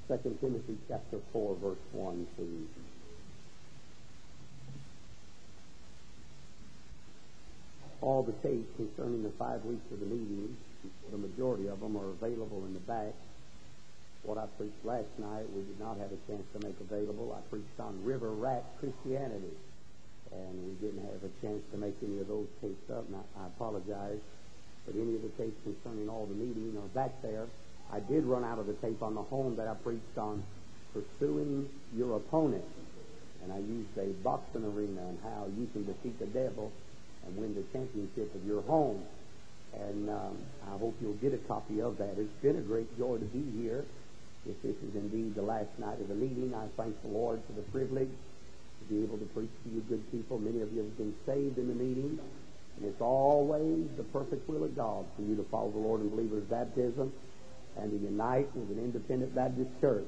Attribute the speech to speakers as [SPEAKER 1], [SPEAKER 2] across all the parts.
[SPEAKER 1] 2 Timothy chapter 4, verse 1, please. All the tapes concerning the 5 weeks of the meeting, the majority of them are available in the back. What I preached last night, we did not have a chance to make available. I preached on river rat Christianity, and we didn't have a chance to make any of those tapes up, and I apologize. But any of the tapes concerning all the meeting are back there. I did run out of the tape on the home that I preached on pursuing your opponent, and I used a boxing arena and how you can defeat the devil and win the championship of your home. And I hope you'll get a copy of that. It's been a great joy to be here. If this is indeed the last night of the meeting, I thank the Lord for the privilege to be able to preach to you good people. Many of you have been saved in the meeting, and it's always the perfect will of God for you to follow the Lord in believer's baptism and to unite with an independent Baptist church.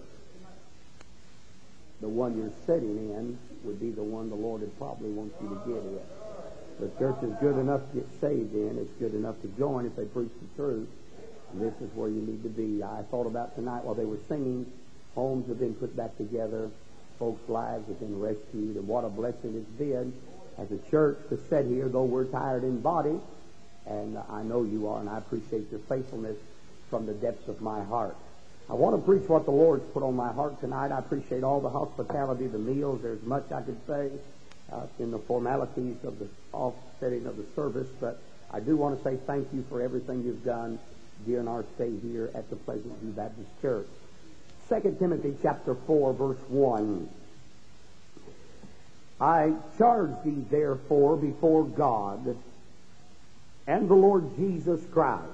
[SPEAKER 1] The one you're sitting in would be the one the Lord would probably want you to get in. The church is good enough to get saved in. It's good enough to join if they preach the truth. And this is where you need to be. I thought about tonight while they were singing, homes have been put back together, folks' lives have been rescued, and what a blessing it's been as a church to sit here, though we're tired in body, and I know you are, and I appreciate your faithfulness from the depths of my heart. I want to preach what the Lord's put on my heart tonight. I appreciate all the hospitality, the meals. There's much I could say in the formalities of the offsetting of the service, but I do want to say thank you for everything you've done during our stay here at the Pleasant View Baptist Church. 2 Timothy chapter 4, verse 1. I charge thee therefore before God and the Lord Jesus Christ,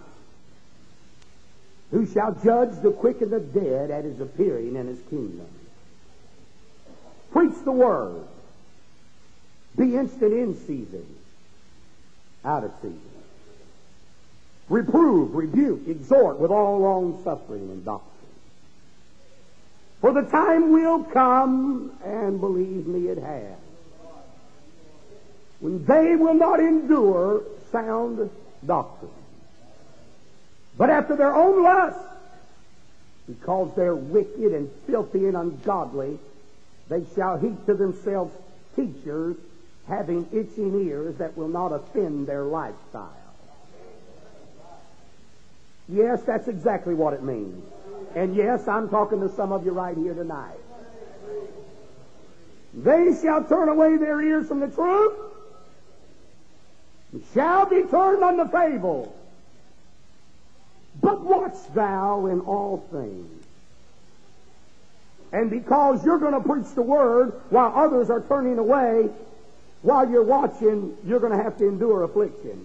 [SPEAKER 1] who shall judge the quick and the dead at his appearing in his kingdom. Preach the word. Be instant in season, out of season. Reprove, rebuke, exhort with all long suffering and doctrine. For the time will come, and believe me, it has, when they will not endure sound doctrine, but after their own lust, because they're wicked and filthy and ungodly, they shall heap to themselves teachers having itching ears that will not offend their lifestyle. Yes, that's exactly what it means. And yes, I'm talking to some of you right here tonight. They shall turn away their ears from the truth, and shall be turned unto fables. But watch thou in all things. And because you're going to preach the word while others are turning away, while you're watching, you're going to have to endure affliction.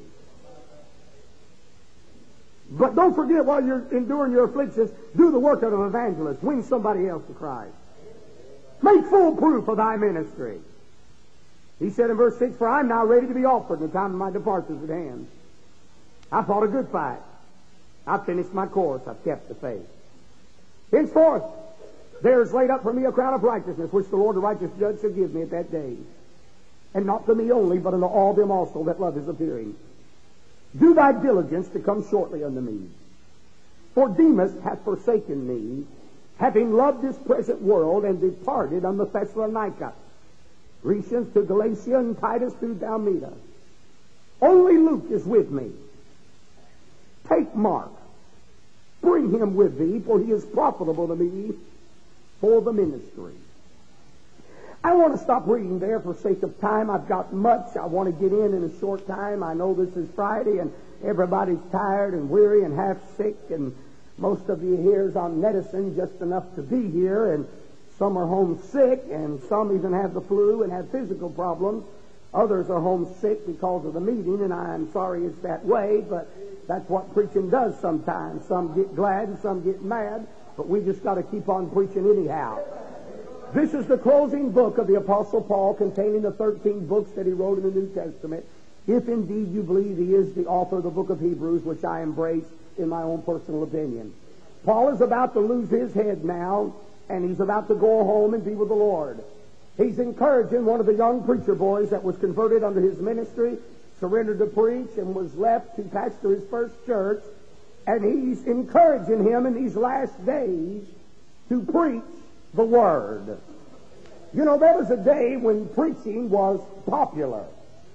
[SPEAKER 1] But don't forget, while you're enduring your afflictions, do the work of an evangelist. Win somebody else to Christ. Make full proof of thy ministry. He said in verse 6, for I'm now ready to be offered, and the time of my departure is at hand. I fought a good fight. I've finished my course. I've kept the faith. Henceforth, there is laid up for me a crown of righteousness, which the Lord the righteous judge shall give me at that day. And not to me only, but unto all them also that love his appearing. Do thy diligence to come shortly unto me. For Demas hath forsaken me, having loved this present world, and departed unto Thessalonica. Crescens to Galatia, and Titus to Dalmatia. Only Luke is with me. Take Mark. Bring him with thee, for he is profitable to me for the ministry. I want to stop reading there for sake of time. I've got much I want to get in a short time. I know this is Friday and everybody's tired and weary and half sick, and most of you here is on medicine just enough to be here, and some are homesick, and some even have the flu and have physical problems. Others are homesick because of the meeting, and I'm sorry it's that way, but that's what preaching does sometimes. Some get glad and some get mad, but we just got to keep on preaching anyhow. This is the closing book of the Apostle Paul, containing the 13 books that he wrote in the New Testament. If indeed you believe he is the author of the book of Hebrews, which I embrace in my own personal opinion. Paul is about to lose his head now, and he's about to go home and be with the Lord. He's encouraging one of the young preacher boys that was converted under his ministry, surrendered to preach, and was left to pastor his first church. And he's encouraging him in these last days to preach the Word. You know, there was a day when preaching was popular.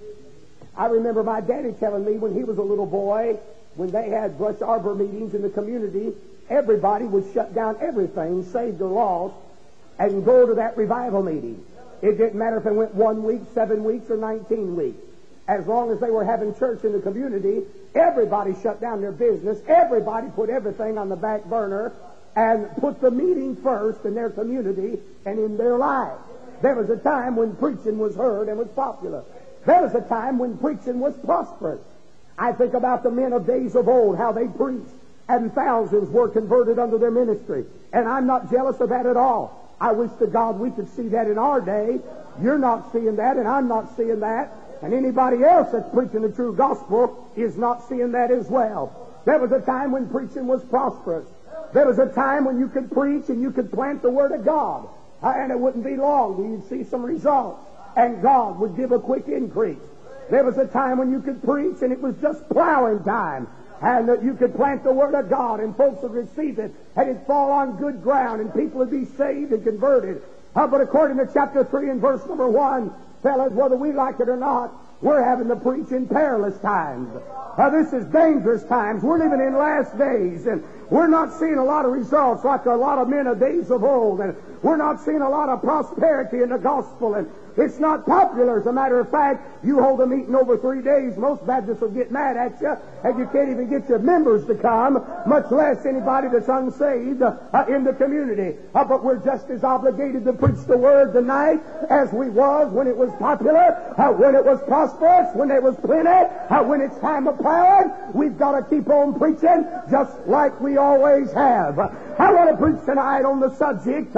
[SPEAKER 1] I remember my daddy telling me when he was a little boy, when they had brush arbor meetings in the community, everybody would shut down everything, saved or lost, and go to that revival meeting. It didn't matter if it went 1 week, 7 weeks, or 19 weeks. As long as they were having church in the community, everybody shut down their business. Everybody put everything on the back burner and put the meeting first in their community and in their life. There was a time when preaching was heard and was popular. There was a time when preaching was prosperous. I think about the men of days of old, how they preached, and thousands were converted under their ministry. And I'm not jealous of that at all. I wish to God we could see that in our day. You're not seeing that, and I'm not seeing that. And anybody else that's preaching the true gospel is not seeing that as well. There was a time when preaching was prosperous. There was a time when you could preach and you could plant the Word of God. And it wouldn't be long till you'd see some results. And God would give a quick increase. There was a time when you could preach and it was just plowing time. And that you could plant the Word of God and folks would receive it. And it'd fall on good ground and people would be saved and converted. But according to chapter 3 and verse number 1, fellas, whether we like it or not, we're having to preach in perilous times. This is dangerous times. We're living in last days, and we're not seeing a lot of results like a lot of men of days of old, and we're not seeing a lot of prosperity in the gospel, and it's not popular. As a matter of fact, you hold a meeting over 3 days, most Baptists will get mad at you, and you can't even get your members to come, much less anybody that's unsaved in the community. But we're just as obligated to preach the Word tonight as we was when it was popular, when it was prosperous, when there was plenty, when it's time of plowing. We've got to keep on preaching just like we always have. I want to preach tonight on the subject,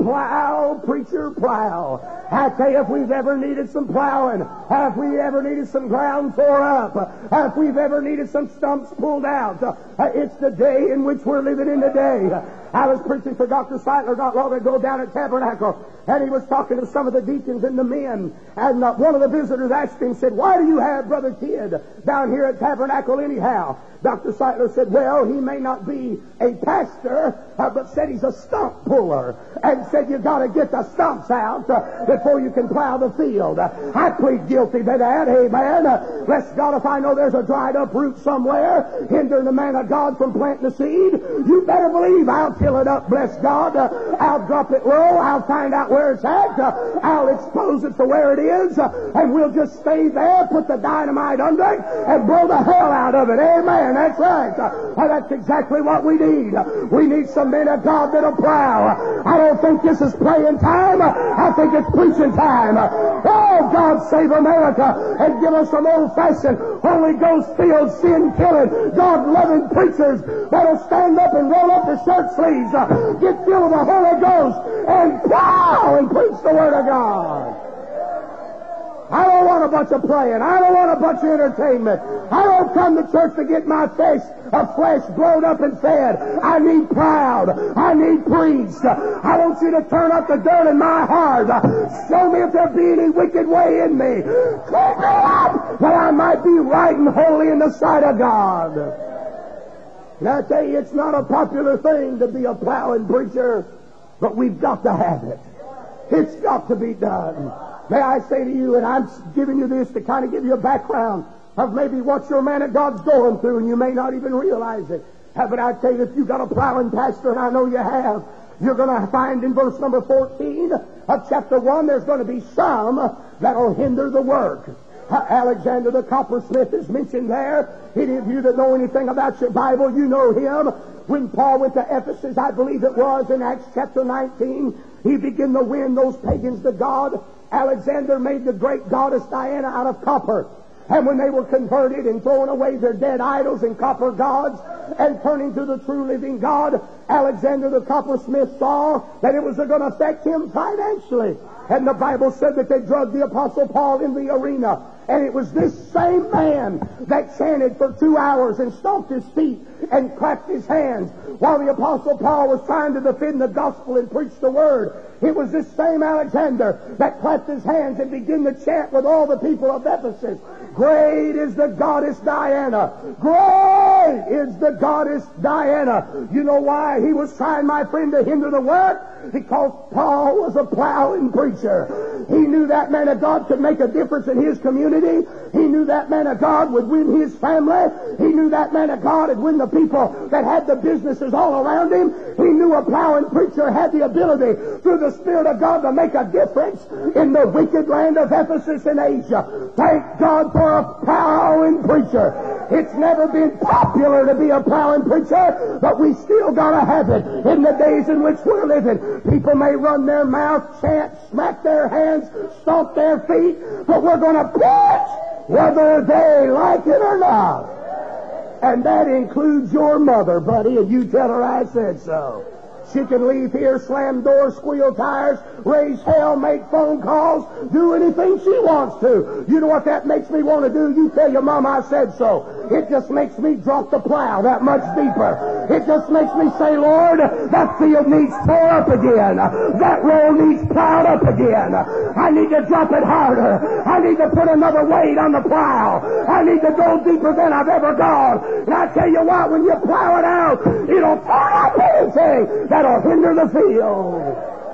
[SPEAKER 1] plow, preacher, plow. I tell you, if we've ever needed some plowing, if we ever needed some ground tore up, if we've ever needed some stumps pulled out, it's the day in which we're living in today. I was preaching for Dr. Seitler not long ago down at Tabernacle, and he was talking to some of the deacons and the men, and one of the visitors asked him, said, "Why do you have Brother Kidd down here at Tabernacle anyhow?" Dr. Seitler said, "Well, he may not be a pastor, but said he's a stump puller, and said you got to get the stumps out before you can plow the field." I plead guilty to that, amen. Bless God, if I know there's a dried up root somewhere hindering the man of God from planting the seed, you better believe I'll till it up, bless God. I'll drop it low, I'll find out where it's at, I'll expose it to where it is, and we'll just stay there, put the dynamite under it, and blow the hell out of it, amen. That's right. That's exactly what we need. We need some men of God that'll plow. I don't think this is playing time. I think it's preaching time. Oh, God save America and give us some old-fashioned, Holy Ghost-filled, sin-killing, God-loving preachers that'll stand up and roll up their shirt sleeves, get filled with the Holy Ghost, and plow and preach the Word of God. I don't want a bunch of praying. I don't want a bunch of entertainment. I don't come to church to get my flesh blown up and fed. I need plowed. I need preached. I want you to turn up the dirt in my heart. Show me if there be any wicked way in me. Clean me up that I might be right and holy in the sight of God. And I tell you, it's not a popular thing to be a plowing preacher, but we've got to have it. It's got to be done. May I say to you, and I'm giving you this to kind of give you a background of maybe what your man of God's going through, and you may not even realize it. But I tell you, if you've got a plowing pastor, and I know you have, you're going to find in verse number 14 of chapter 1, there's going to be some that'll hinder the work. Alexander the coppersmith is mentioned there. Any of you that know anything about your Bible, you know him. When Paul went to Ephesus, I believe it was, in Acts chapter 19, he began to win those pagans to God. Alexander made the great goddess Diana out of copper. And when they were converted and throwing away their dead idols and copper gods and turning to the true living God, Alexander the coppersmith saw that it was going to affect him financially. And the Bible said that they drugged the Apostle Paul in the arena. And it was this same man that chanted for 2 hours and stomped his feet and clapped his hands while the Apostle Paul was trying to defend the gospel and preach the Word. It was this same Alexander that clapped his hands and began to chant with all the people of Ephesus, "Great is the goddess Diana. Great Hey, is the goddess Diana. You know why he was trying, my friend, to hinder the work? Because Paul was a plowing preacher. He knew that man of God could make a difference in his community. He knew that man of God would win his family. He knew that man of God would win the people that had the businesses all around him. He knew a plowing preacher had the ability through the Spirit of God to make a difference in the wicked land of Ephesus in Asia. Thank God for a plowing preacher. It's never been popular to be a plowing preacher, but we still gotta have it in the days in which we're living. People may run their mouth, chant, smack their hands, stomp their feet, but we're gonna preach whether they like it or not. And that includes your mother, buddy, and you tell her I said so. She can leave here, slam doors, squeal tires, raise hell, make phone calls, do anything she wants to. You know what that makes me want to do? You tell your mom I said so. It just makes me drop the plow that much deeper. It just makes me say, Lord, that field needs tore up again. That row needs plowed up again. I need to drop it harder. I need to put another weight on the plow. I need to go deeper than I've ever gone. And I tell you what, when you plow it out, it'll tear up anything that'll hinder the field.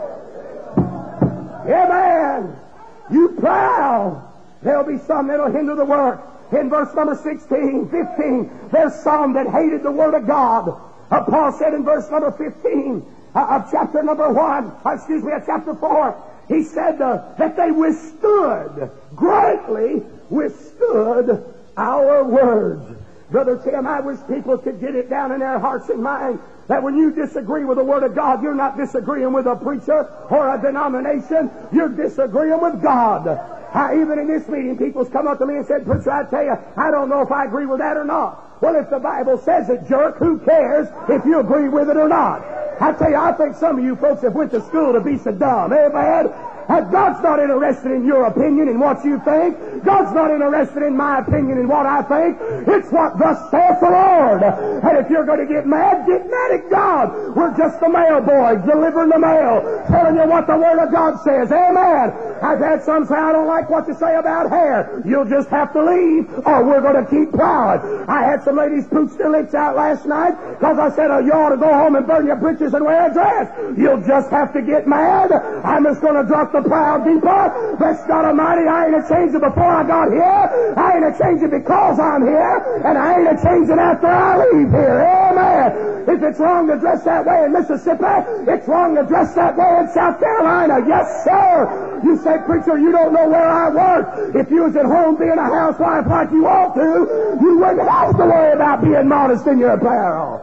[SPEAKER 1] Yeah, man. You plow. There'll be some that'll hinder the work. In verse number 16, 15, there's some that hated the Word of God. Paul said in verse number 15 of chapter number 1, chapter 4, he said that they greatly withstood our words. Brother Tim, I wish people could get it down in their hearts and minds that when you disagree with the Word of God, you're not disagreeing with a preacher or a denomination. You're disagreeing with God. Even in this meeting, people's come up to me and said, Preacher, I tell you, I don't know if I agree with that or not. Well, if the Bible says it, jerk, who cares if you agree with it or not? I tell you, I think some of you folks have went to school to be so dumb. Amen? God's not interested in your opinion and what you think. God's not interested in my opinion and what I think. It's what thus saith the Lord. And if you're going to get mad at God. We're just the mail boys delivering the mail, telling you what the Word of God says. Amen. I've had some say, I don't like what you say about hair. You'll just have to leave or we're going to keep plowing. I had some ladies pooch their lips out last night because I said, you ought to go home and burn your britches and wear a dress. You'll just have to get mad. I'm just going to drop the plow deeper. Bless God Almighty, I ain't a-changing before I got here. I ain't a-changing because I'm here. And I ain't a-changing after I leave here. Amen. If it's wrong to dress that way in Mississippi, it's wrong to dress that way in South Carolina. Yes, sir. You say, Preacher, you don't know where I work. If you was at home being a housewife like you ought to, you wouldn't have to worry about being modest in your apparel.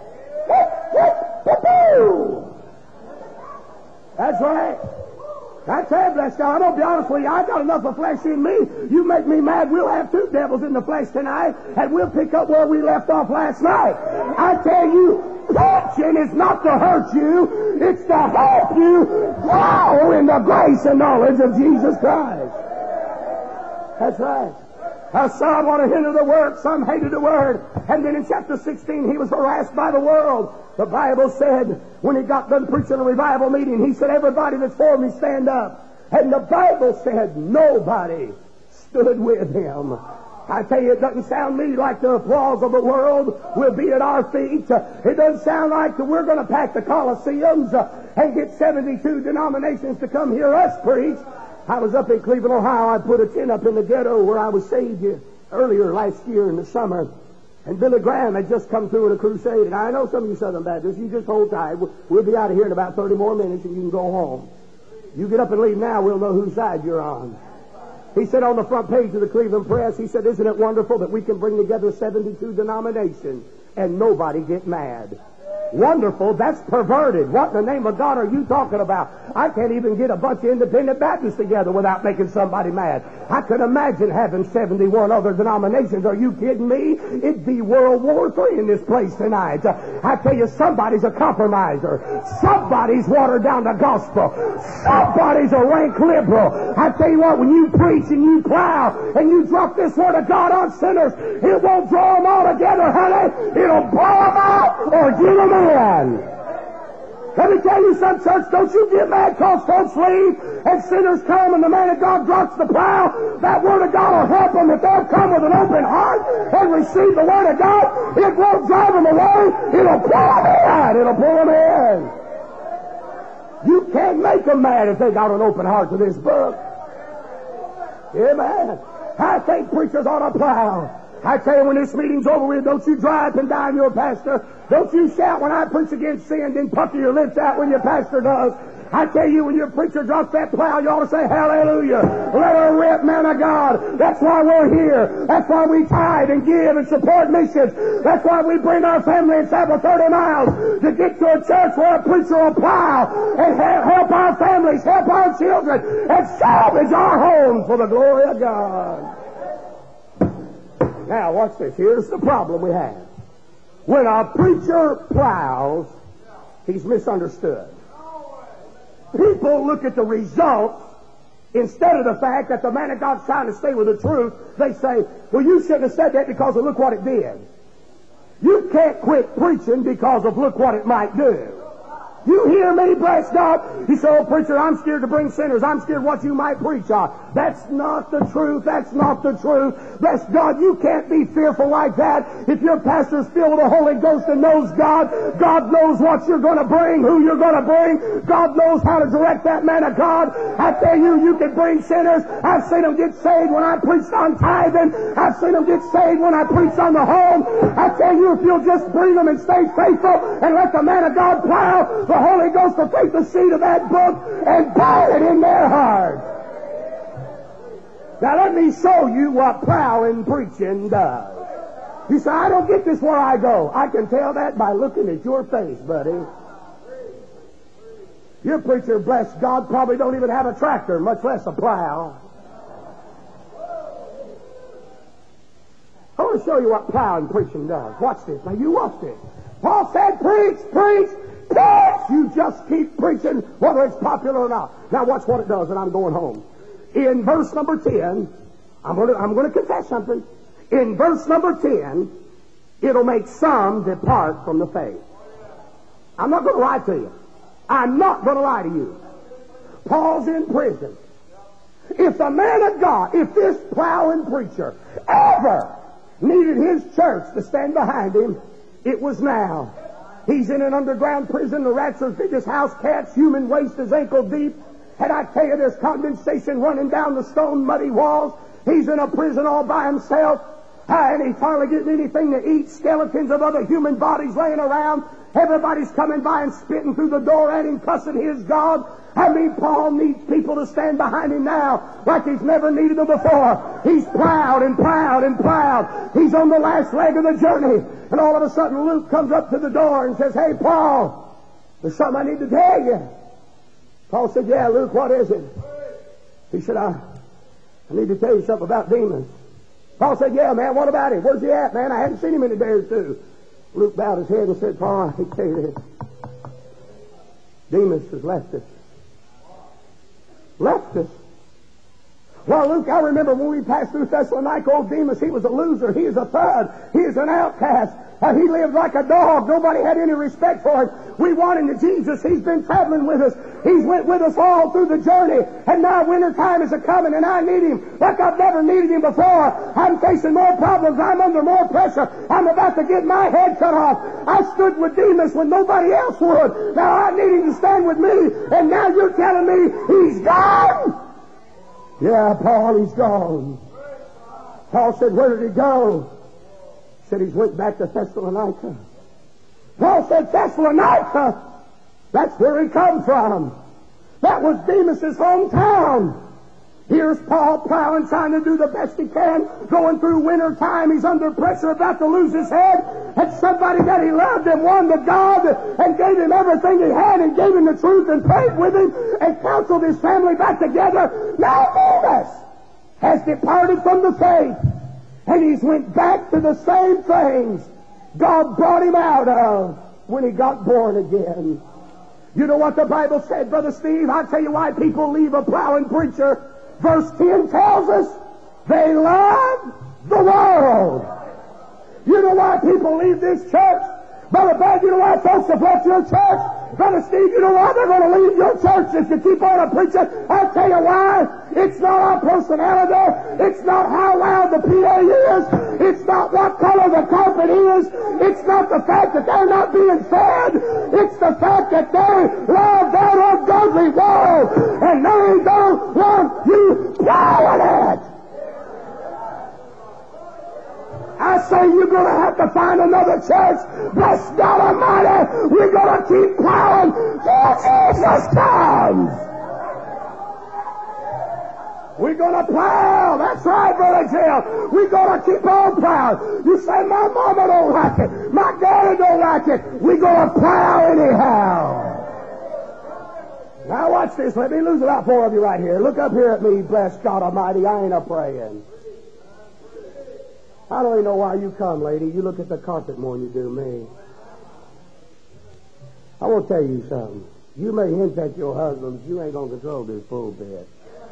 [SPEAKER 1] That's right. I tell you, bless God, I'm going to be honest with you, I got enough of flesh in me. You make me mad, we'll have two devils in the flesh tonight, and we'll pick up where we left off last night. I tell you, preaching is not to hurt you, it's to help you grow in the grace and knowledge of Jesus Christ. That's right. Some want to hinder the work, some hated the Word. And then in chapter 16, he was harassed by the world. The Bible said, when he got done preaching a revival meeting, he said, everybody that's for me, stand up. And the Bible said, nobody stood with him. I tell you, it doesn't sound to me like the applause of the world will be at our feet. It doesn't sound like we're going to pack the Coliseums and get 72 denominations to come hear us preach. I was up in Cleveland, Ohio. I put a tent up in the ghetto where I was saved earlier last year in the summer. And Billy Graham had just come through in a crusade. And I know some of you Southern Baptists, you just hold tight. We'll be out of here in about 30 more minutes and you can go home. You get up and leave now, we'll know whose side you're on. He said on the front page of the Cleveland Press, he said, isn't it wonderful that we can bring together 72 denominations and nobody get mad? Wonderful, that's perverted. What in the name of God are you talking about? I can't even get a bunch of independent Baptists together without making somebody mad. I could imagine having 71 other denominations. Are you kidding me? It'd be World War III in this place tonight. I tell you, somebody's a compromiser. Somebody's watered down the gospel. Somebody's a rank liberal. I tell you what, when you preach and you plow and you drop this Word of God on sinners, it won't draw them all together, honey. It'll blow them out or give them in. Let me tell you something, church, don't you get mad because folks leave and sinners come and the man of God drops the plow. That Word of God will help them if they'll come with an open heart and receive the Word of God. It won't drive them away. It'll pull them in. It'll pull them in. You can't make them mad if they got an open heart to this book. Amen. I think preachers ought to plow. I tell you, when this meeting's over with, don't you dry up and down your pastor. Don't you shout when I preach against sin, then pucker your lips out when your pastor does. I tell you, when your preacher drops that plow, you ought to say, hallelujah. Let her rip, man of God. That's why we're here. That's why we tithe and give and support missions. That's why we bring our family and travel 30 miles to get to a church where a preacher will plow and help our families, help our children, and salvage our homes for the glory of God. Now, watch this. Here's the problem we have. When a preacher plows, he's misunderstood. People look at the results instead of the fact that the man of God's trying to stay with the truth. They say, well, you shouldn't have said that because of look what it did. You can't quit preaching because of look what it might do. You hear me, bless God? You say, oh, preacher, I'm scared to bring sinners. I'm scared what you might preach on. That's not the truth. That's not the truth. Bless God, you can't be fearful like that. If your pastor's filled with the Holy Ghost and knows God, God knows what you're going to bring, who you're going to bring. God knows how to direct that man of God. I tell you, you can bring sinners. I've seen them get saved when I preached on tithing. I've seen them get saved when I preached on the home. I tell you, if you'll just bring them and stay faithful and let the man of God plow, the Holy Ghost will take the seed of that book and burn it in their heart. Now let me show you what plowing preaching does. You say, I don't get this where I go. I can tell that by looking at your face, buddy. Your preacher, bless God, probably don't even have a tractor, much less a plow. I want to show you what plowing preaching does. Watch this. Now you watch this. Paul said, preach, preach. You just keep preaching whether it's popular or not. Now watch what it does, and I'm going home. In verse number 10, I'm going to confess something. In verse number 10, it'll make some depart from the faith. I'm not going to lie to you. I'm not going to lie to you. Paul's in prison. If the man of God, if this plowing preacher ever needed his church to stand behind him, it was now. He's in an underground prison. The rats are as big as house cats. Human waste is ankle deep. And I tell you, there's condensation running down the stone muddy walls. He's in a prison all by himself. And he's hardly getting anything to eat. Skeletons of other human bodies laying around. Everybody's coming by and spitting through the door at him, cussing his God. I mean, Paul needs people to stand behind him now like he's never needed them before. He's plowed and plowed and plowed. He's on the last leg of the journey. And all of a sudden Luke comes up to the door and says, hey, Paul, there's something I need to tell you. Paul said, yeah, Luke, what is it? He said, I need to tell you something about Demas. Paul said, yeah, man, what about him? Where's he at, man? I hadn't seen him in a day or two. Luke bowed his head and said, Paul, I tell you this. Demas has left us. Left us. Well, Luke, I remember when we passed through Thessalonica, old Demas, he was a loser. He is a thug. He is an outcast. He lived like a dog. Nobody had any respect for him. We want him to Jesus. He's been traveling with us. He's went with us all through the journey. And now winter time is a-coming, and I need him like I've never needed him before. I'm facing more problems. I'm under more pressure. I'm about to get my head cut off. I stood with Demas when nobody else would. Now I need him to stand with me. And now you're telling me he's gone? Yeah, Paul, he's gone. Paul said, where did he go? He said he's went back to Thessalonica. Paul said, Thessalonica? That's where he come from. That was Demas' hometown. Here's Paul plowing, trying to do the best he can, going through winter time. He's under pressure, about to lose his head. And somebody that he loved and won to God and gave him everything he had and gave him the truth and prayed with him and counseled his family back together. Now Demas has departed from the faith, and he's went back to the same things God brought him out of when he got born again. You know what the Bible said, Brother Steve? I'll tell you why people leave a plowing preacher. Verse 10 tells us they love the world. You know why people leave this church? Brother Bud, you know why folks have left your church? Brother Steve, you know why they're going to leave your church if you keep on preaching? I'll tell you why. It's not our personality. It's not how loud the PA is. It's not what color the carpet is. It's not the fact that they're not being fed. It's the fact that they love that ungodly world and they don't want you plowing it. I say you're going to have to find another church. Bless God Almighty, we're going to keep plowing till Jesus comes. We're going to plow. That's right, Brother Jill. We're going to keep on plowing. You say, my mama don't like it. My daddy don't like it. We're going to plow anyhow. Now watch this. Let me lose about 4 of you right here. Look up here at me, bless God Almighty. I ain't a-praying. I don't even know why you come, lady. You look at the carpet more than you do me. I want to tell you something. You may hint at your husband, but you ain't going to control this pulpit.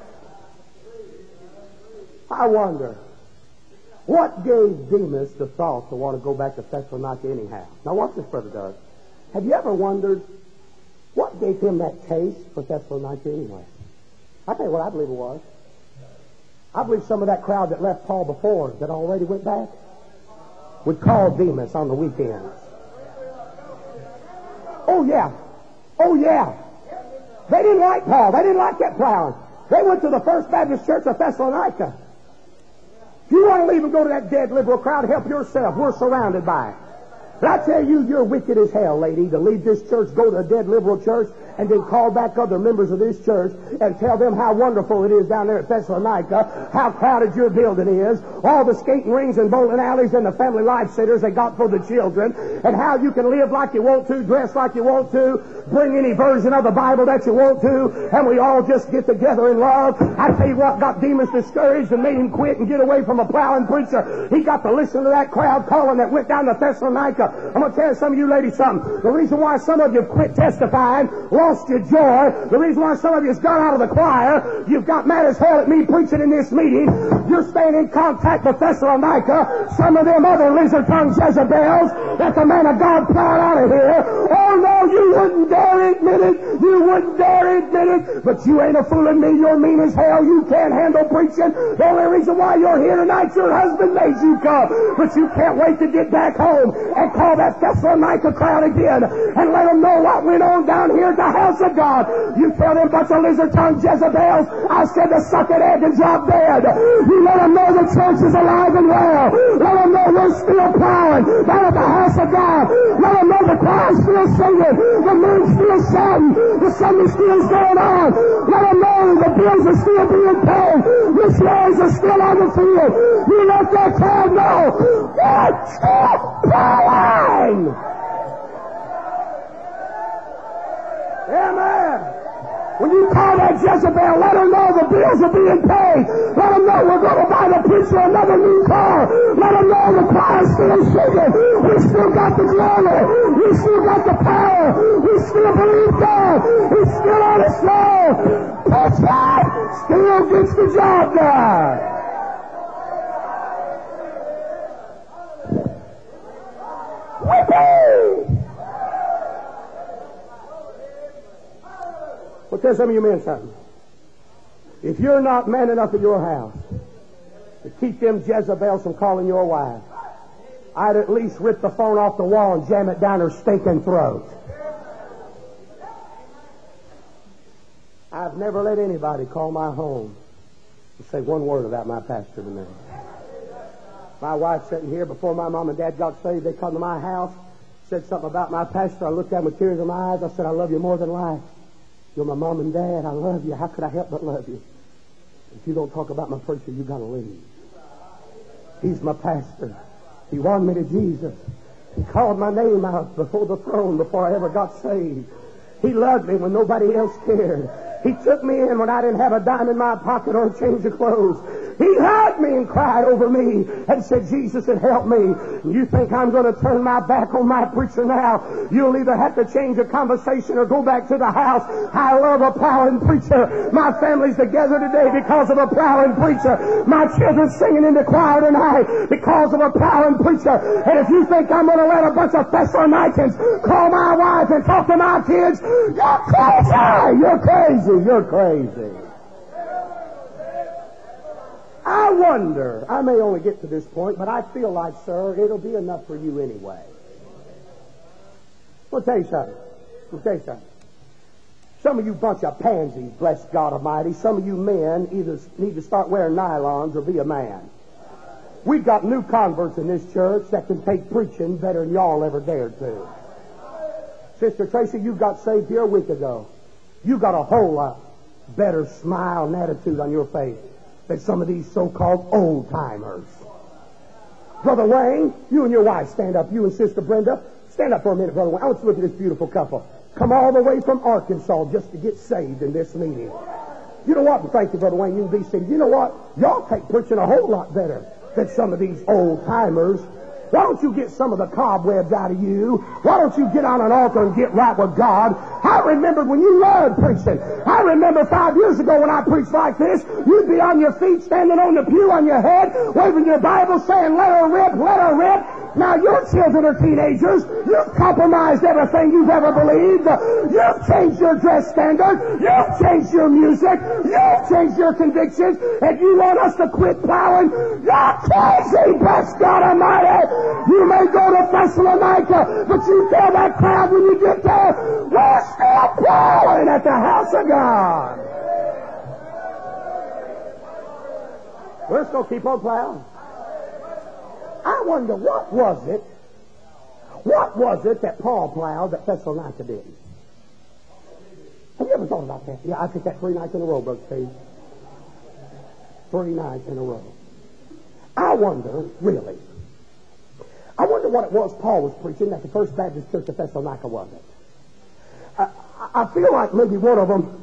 [SPEAKER 1] I wonder, what gave Demas the thought to want to go back to Thessalonica anyhow? Now watch this, Brother Doug. Have you ever wondered what gave him that taste for Thessalonica anyway? I'll tell you what I believe it was. I believe some of that crowd that left Paul before that already went back would call Demas on the weekends. Oh, yeah. Oh, yeah. They didn't like Paul. They didn't like that plowing. They went to the First Baptist Church of Thessalonica. If you want to leave and go to that dead liberal crowd, help yourself. We're surrounded by it. But I tell you, you're wicked as hell, lady, to leave this church, go to a dead liberal church, and then call back other members of this church and tell them how wonderful it is down there at Thessalonica, how crowded your building is, all the skating rings and bowling alleys and the family life centers they got for the children, and how you can live like you want to, dress like you want to, bring any version of the Bible that you want to, and we all just get together in love. I tell you what got Demas discouraged and made him quit and get away from a plowing preacher. He got to listen to that crowd calling that went down to Thessalonica. I'm going to tell some of you ladies something. The reason why some of you quit testifying, lost your joy, the reason why some of you's gone out of the choir, you've got mad as hell at me preaching in this meeting, you're staying in contact with Thessalonica, some of them other lizard-tongued Jezebels that the man of God plowed out of here. Oh no, you wouldn't dare admit it. You wouldn't dare admit it. But you ain't a fooling me. You're mean as hell. You can't handle preaching. The only reason why you're here tonight, your husband made you come. But you can't wait to get back home and call that Thessalonica crowd again and let them know what went on down here at the house of God. You tell them bunch of lizard-tongued Jezebels, I said to suck an egg and drop dead. You let them know the church is alive and well. Let them know we're still plowing down at the house of God. Let them know the choir's still singing, the moon's still shouting, the Sunday school's going on. Let them know the bills are still being paid, missionaries are still on the field. You let that crowd know we're still plowing. Amen. When you call that Jezebel, let her know the bills are being paid. Let them know we're going to buy the preacher another new car. Let them know the choir's still singing. We still got the glory. We still got the power. We still believe God. He's still on his throne. That's right. Still gets the job done. Whippy! Well, tell some of you men something. If you're not man enough at your house to keep them Jezebels from calling your wife, I'd at least rip the phone off the wall and jam it down her stinking throat. I've never let anybody call my home and say one word about my pastor to me. My wife sitting here before my mom and dad got saved, they come to my house, said something about my pastor. I looked at them with tears in my eyes. I said, I love you more than life. You're my mom and dad. I love you. How could I help but love you? If you don't talk about my preacher, you got to leave. He's my pastor. He won me to Jesus. He called my name out before the throne before I ever got saved. He loved me when nobody else cared. He took me in when I didn't have a dime in my pocket or a change of clothes. He hugged me and cried over me and said, Jesus had helped me. You think I'm going to turn my back on my preacher now? You'll either have to change the conversation or go back to the house. I love a plowing preacher. My family's together today because of a plowing preacher. My children singing in the choir tonight because of a plowing preacher. And if you think I'm going to let a bunch of Thessalonians call my wife and talk to my kids, you're crazy! You're crazy! You're crazy! I wonder, I may only get to this point, but I feel like, sir, it'll be enough for you anyway. I'll tell you something. Some of you bunch of pansies, bless God Almighty, some of you men either need to start wearing nylons or be a man. We've got new converts in this church that can take preaching better than y'all ever dared to. Sister Tracy, you got saved here a week ago. You got a whole lot better smile and attitude on your face than some of these so-called old-timers. Brother Wayne, you and your wife stand up. You and Sister Brenda, stand up for a minute, Brother Wayne. I want you to look at this beautiful couple. Come all the way from Arkansas just to get saved in this meeting. You know what? Thank you, Brother Wayne. You can be seated. You know what? Y'all take preaching a whole lot better than some of these old-timers. Why don't you get some of the cobwebs out of you? Why don't you get on an altar and get right with God? I remember when you learned preaching. I remember 5 years ago when I preached like this, you'd be on your feet, standing on the pew on your head, waving your Bible, saying, let her rip, let her rip. Now your children are teenagers. You've compromised everything you've ever believed. You've changed your dress standard. You've changed your music. You've changed your convictions. And you want us to quit plowing? You're crazy, bless God Almighty. You may go to Thessalonica, but you tell that crowd when you get there, we're still plowing at the house of God. We're still keep on plowing. I wonder, what was it that Paul plowed that Thessalonica didn't? Have you ever thought about that? Yeah, I took that 3 nights in a row, Brother Steve. 3 nights in a row. I wonder, really, what it was Paul was preaching that the First Baptist Church of Thessalonica wasn't. I feel like maybe one of them,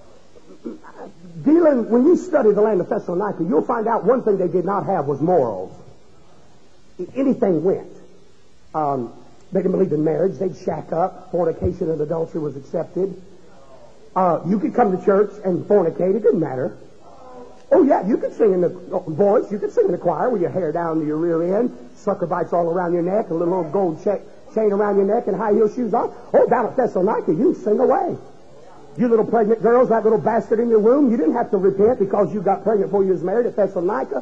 [SPEAKER 1] when you study the land of Thessalonica, you'll find out one thing they did not have was morals. Anything went. They didn't believe in marriage. They'd shack up. Fornication and adultery was accepted. You could come to church and fornicate. It didn't matter. Oh, yeah, you could sing in the voice. You could sing in the choir with your hair down to your rear end, sucker bites all around your neck, a little old gold chain around your neck, and high-heel shoes on. Oh, down at Thessalonica, you sing away. You little pregnant girls, that little bastard in your womb, you didn't have to repent because you got pregnant before you was married at Thessalonica.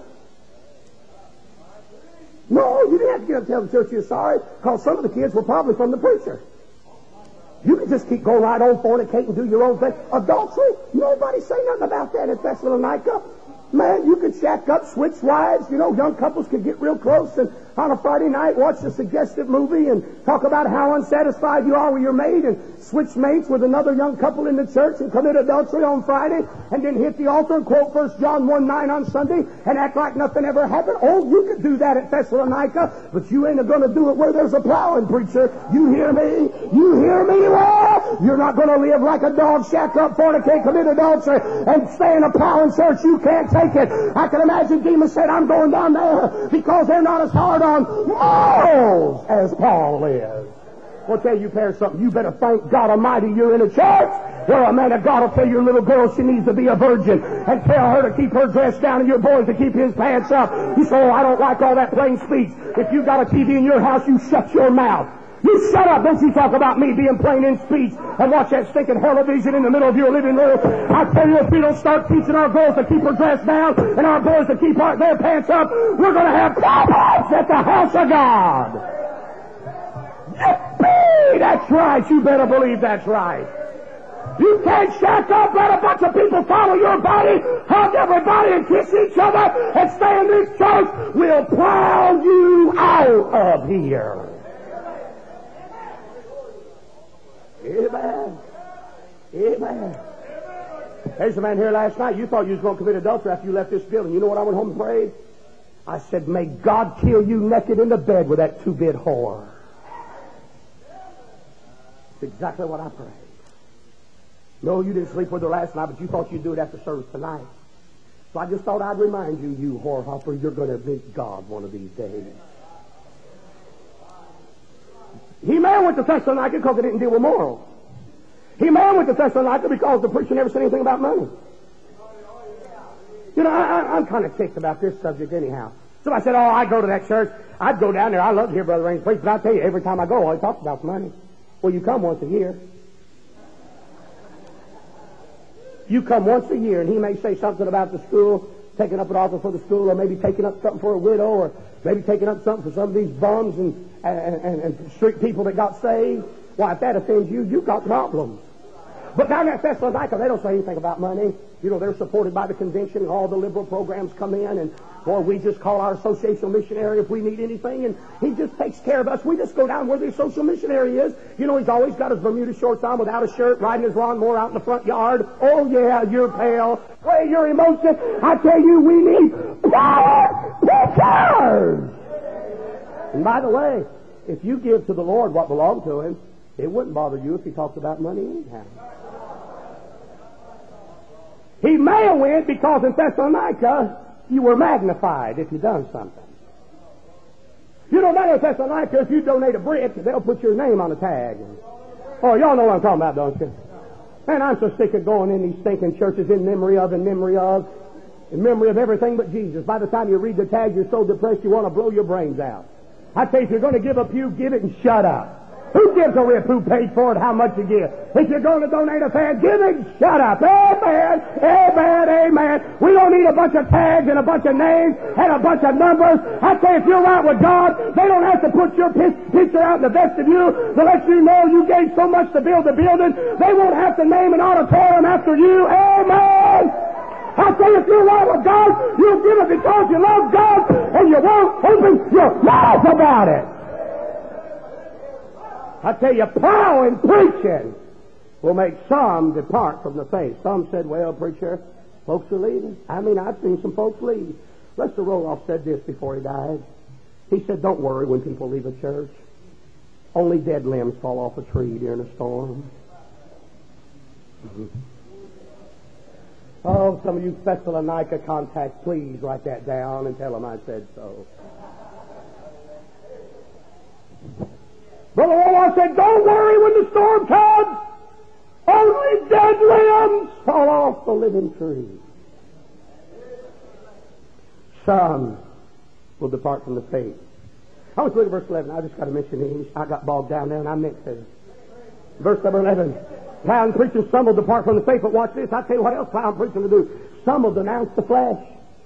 [SPEAKER 1] No, you didn't have to get up and tell the church you're sorry, because some of the kids were probably from the preacher. You could just keep going right on, fornicate and do your own thing. Adultery? Nobody say nothing about that at Thessalonica. Man, you could shack up, switch wives. You know, young couples could get real close and on a Friday night watch a suggestive movie and talk about how unsatisfied you are with your mate and switch mates with another young couple in the church and commit adultery on Friday and then hit the altar and quote 1 John 1:9 on Sunday and act like nothing ever happened. Oh, you could do that at Thessalonica, but you ain't going to do it where there's a plowing preacher. You hear me? You hear me? Well, you're not going to live like a dog, shack up, fornicate, commit adultery, and stay in a plowing church. You can't take it. I can imagine Demas said, I'm going down there because they're not as hard on morals as Paul is. I'll tell you, parents, something. You better thank God Almighty you're in a church where a man of God will tell your little girl she needs to be a virgin and tell her to keep her dress down and your boys to keep his pants up. You say, oh, I don't like all that plain speech. If you got a TV in your house, you shut your mouth. You shut up. Don't you talk about me being plain in speech and watch that stinking television in the middle of your living room. I tell you, if we don't start teaching our girls to keep her dress down and our boys to keep their pants up, we're going to have problems at the house of God. Yippee! That's right. You better believe that's right. You can't shack up, let a bunch of people follow your body, hug everybody and kiss each other and stay in this church. We'll plow you out of here. Amen. Amen. There's a man here last night. You thought you was going to commit adultery after you left this building. You know what I went home and prayed? I said, may God kill you naked in the bed with that 2-bit whore. That's exactly what I prayed. No, you didn't sleep with her last night, but you thought you'd do it after service tonight. So I just thought I'd remind you, you whore hopper, you're going to meet God one of these days. He may have went to Thessalonica because he didn't deal with morals. He may have went to Thessalonica because the preacher never said anything about money. You know, I'm kind of ticked about this subject anyhow. Somebody said, I go to that church. I'd go down there. I love to hear Brother Raines preach, but I tell you, every time I go, all he talks about is money. Well, you come once a year. You come once a year, and he may say something about the school, taking up an offer for the school, or maybe taking up something for a widow, or maybe taking up something for some of these bums and street people that got saved. Why, if that offends you, you've got problems. But down at Thessalonica, they don't say anything about money. You know, they're supported by the convention, and all the liberal programs come in, and boy, we just call our associational missionary if we need anything, and he just takes care of us. We just go down where the social missionary is. You know, he's always got his Bermuda shorts on without a shirt, riding his lawnmower out in the front yard. Oh, yeah, you're pale. Play your emotion. I tell you, we need power preachers. And by the way, if you give to the Lord what belongs to him, it wouldn't bother you if he talks about money anyhow. He may have went because in Thessalonica you were magnified if you done something. You know, down in Thessalonica, if you donate a brick, they'll put your name on the tag. Oh, y'all know what I'm talking about, don't you? Man, I'm so sick of going in these stinking churches in memory of everything but Jesus. By the time you read the tag, you're so depressed you want to blow your brains out. I tell you, if you're going to give a pew, give it and shut up. Who gives a rip? Who paid for it? How much you give? If you're going to donate a tag, give it and shut up. Amen, amen, amen. We don't need a bunch of tags and a bunch of names and a bunch of numbers. I tell you, if you're right with God, they don't have to put your picture out in the vestibule to let you know you gave so much to build the building. They won't have to name an auditorium after you. Amen. I tell you, if you're right with God, you'll give it because you love God, and you won't open your mouth about it. I tell you, plowing, preaching will make some depart from the faith. Some said, well, preacher, folks are leaving. I mean, I've seen some folks leave. Lester Roloff said this before he died. He said, don't worry when people leave a church. Only dead limbs fall off a tree during a storm. Mm-hmm. Oh, some of you Thessalonica contacts, please write that down and tell them I said so. Brother Roloff said, don't worry when the storm comes. Only dead limbs fall off the living tree. Some will depart from the faith. I want to look at verse 11. I just got to mention these. I got bogged down there and I mixed it. Verse number 11. Plowing, preaching, some will depart from the faith. But watch this. I tell you what else plowing, preaching to do. Some will denounce the flesh.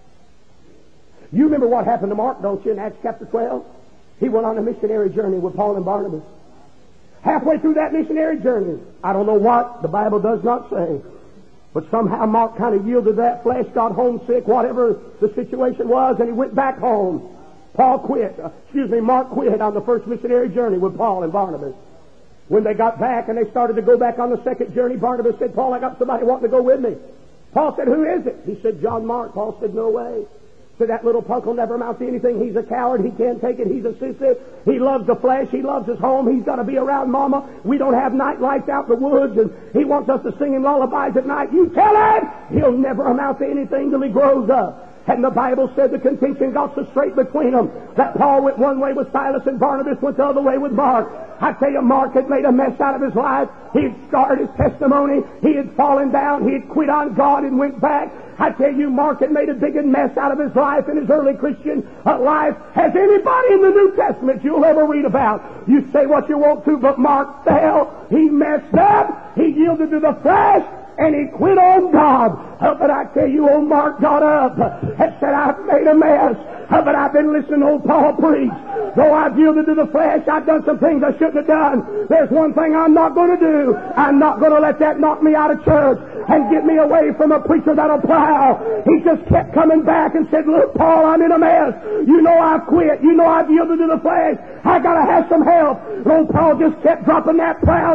[SPEAKER 1] You remember what happened to Mark, don't you, in Acts chapter 12? He went on a missionary journey with Paul and Barnabas. Halfway through that missionary journey, I don't know what, the Bible does not say, but somehow Mark kind of yielded to that flesh, got homesick, whatever the situation was, and he went back home. Mark quit on the first missionary journey with Paul and Barnabas. When they got back and they started to go back on the second journey, Barnabas said, Paul, I got somebody wanting to go with me. Paul said, who is it? He said, John Mark. Paul said, no way. So that little punk will never amount to anything. He's a coward. He can't take it. He's a sissy. He loves the flesh. He loves his home. He's got to be around Mama. We don't have night lights out in the woods, and he wants us to sing him lullabies at night. You tell him he'll never amount to anything till he grows up. And the Bible said the contention got so straight between them that Paul went one way with Silas and Barnabas went the other way with Mark. I tell you, Mark had made a mess out of his life. He had scarred his testimony. He had fallen down. He had quit on God and went back. I tell you, Mark had made a big mess out of his life in his early Christian life. Has anybody in the New Testament you'll ever read about? You say what you want to, but Mark fell. He messed up. He yielded to the flesh. And he quit on God. But I tell you, old Mark got up and said, I've made a mess. But I've been listening to old Paul preach. Though I've yielded to the flesh, I've done some things I shouldn't have done. There's one thing I'm not going to do. I'm not going to let that knock me out of church and get me away from a preacher that'll plow. He just kept coming back and said, look, Paul, I'm in a mess. You know I've quit. You know I've yielded to the flesh. I got to have some help. And old Paul just kept dropping that plow.